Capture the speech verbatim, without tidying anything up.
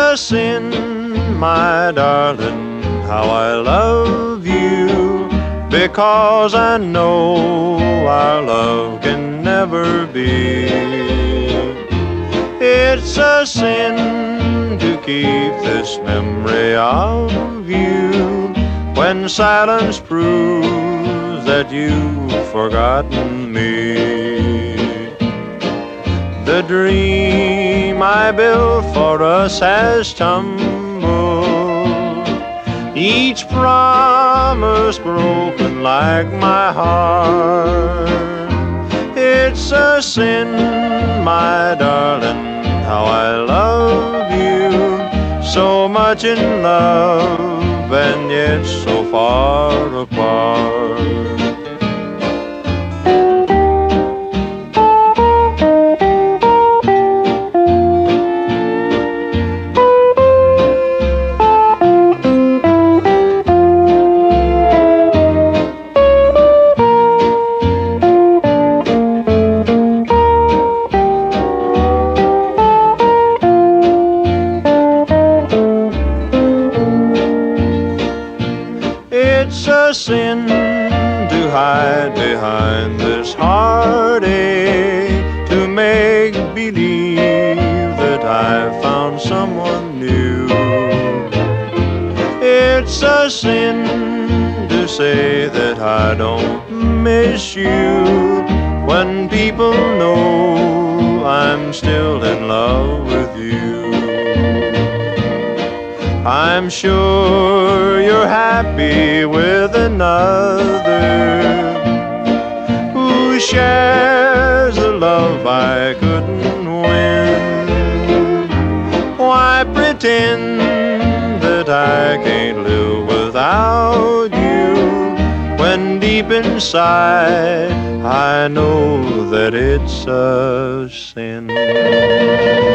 a sin, my darling, how I love you, because I know our love can never be. It's a sin to keep this memory of you when silence proves that you've forgotten me. The dream I built for us has tumbled, each promise broken like my heart. It's a sin, my darling, how I love you, so much in love and yet so far apart. It's a sin to hide behind this heartache, to make believe that I've found someone new. It's a sin to say that I don't miss you when people know I'm still in love with you. I'm sure you're happy with another who shares the love I couldn't win. Why pretend that I can't live without you when deep inside I know that it's a sin?